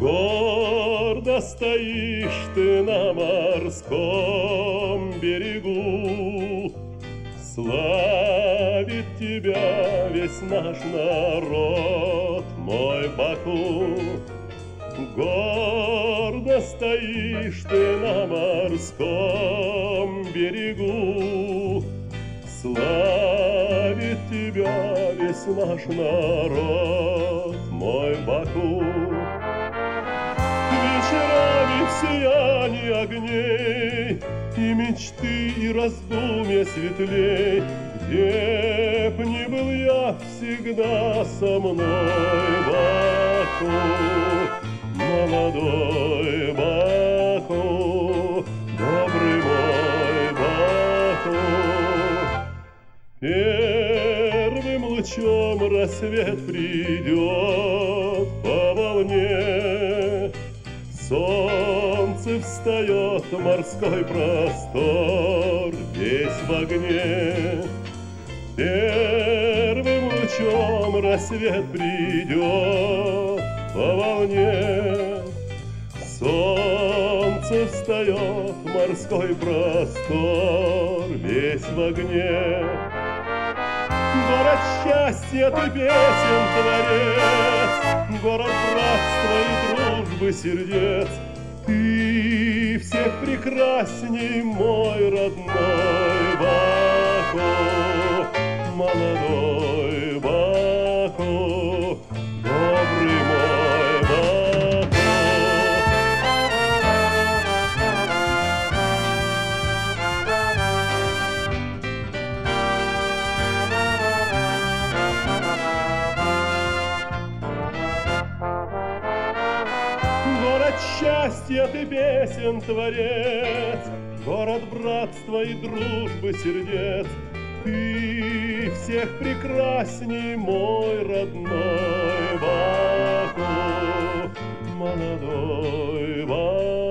Гордо стоишь ты на морском берегу, славит тебя весь наш народ, мой Баку. Гордо стоишь ты на морском берегу, славит тебя весь наш народ, мой Баку. Вечерами в сиянии огней и мечты, и раздумья светлей, где б ни был я, всегда со мной, Баку, молодой Баку, добрый мой Баку. Первым лучом рассвет придет по волне, солнце встает, морской простор весь в огне. Первым лучом рассвет придет по волне, солнце встает, морской простор весь в огне. Город счастья ты, песен творец, город братства и дружбы сердец. Ты всех прекрасней, мой родной Баку, молодой Баку, добрый мой Баку. Город счастья ты, песен творец, город братства и дружбы сердец. Ты всех прекрасней, мой родной Баку, молодой Баку.